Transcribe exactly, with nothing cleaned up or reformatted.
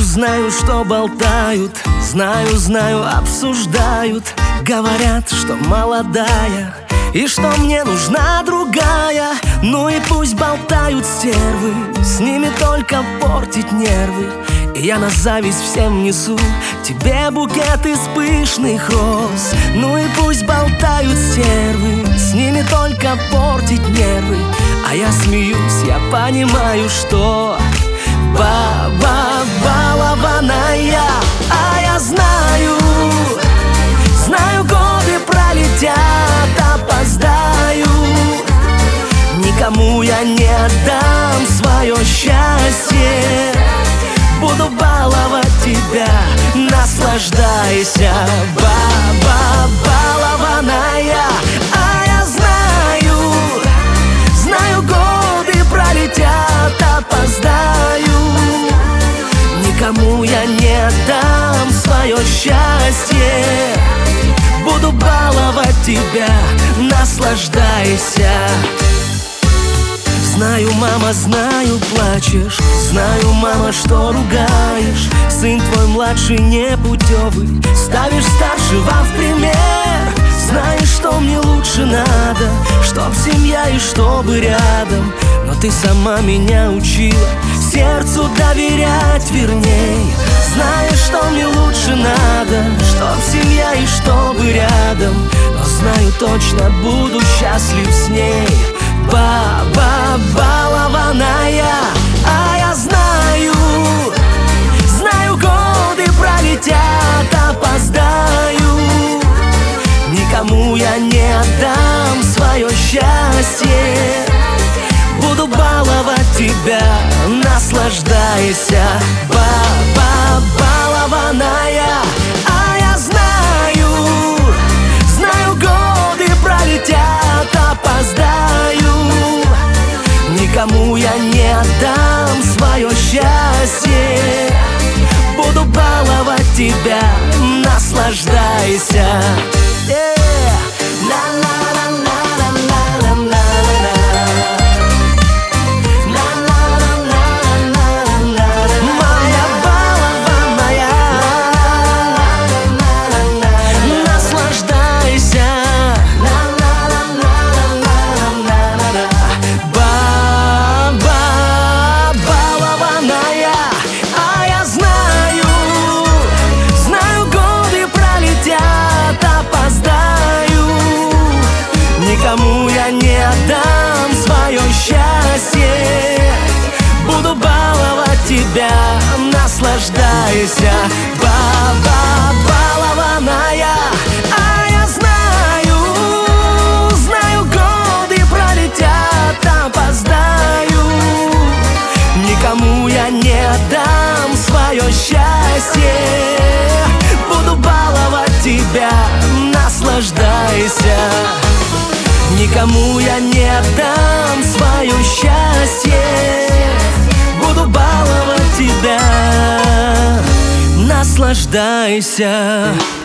знаю, что болтают, знаю, знаю, обсуждают. Говорят, что молодая и что мне нужна другая. Ну и пусть болтают стервы, с ними только портить нервы. И я на зависть всем несу тебе букет из пышных роз. Ну и пусть болтают стервы, с ними только портить нервы. А я смеюсь, я понимаю, что баба балованная. А я знаю, знаю, годы пролетят, опоздаю. Никому я не отдам свое счастье. Буду баловать тебя, наслаждайся, баба балованная. А я знаю, знаю, годы пролетят, опоздаю. Никому я не отдам свое счастье. Буду баловать тебя, наслаждайся. Знаю, мама, знаю, плачешь. Знаю, мама, что ругаешь. Сын твой младший непутевый, ставишь старшего в пример. Знаешь, что мне лучше надо, чтоб семья и чтобы рядом. Но ты сама меня учила сердцу доверять верней. Знаешь, что мне лучше надо, чтоб семья и чтобы рядом. Но знаю точно, буду счастлив с ней. Баба балованная. А я знаю, знаю, годы пролетят, опоздаю. Никому я не отдам свое счастье. Буду баловать тебя, наслаждайся, баба балованная. А я знаю, знаю, годы пролетят, опоздаю. Никому я не отдам свое счастье. Буду баловать тебя, наслаждайся. Никому я не отдам свое счастье. Буду баловать тебя, наслаждайся, баба балованная. А я знаю, знаю, годы пролетят, опоздаю. Никому я не отдам свое счастье. Буду баловать тебя, наслаждайся. Никому я не отдам свое счастье. Буду баловать тебя, наслаждайся.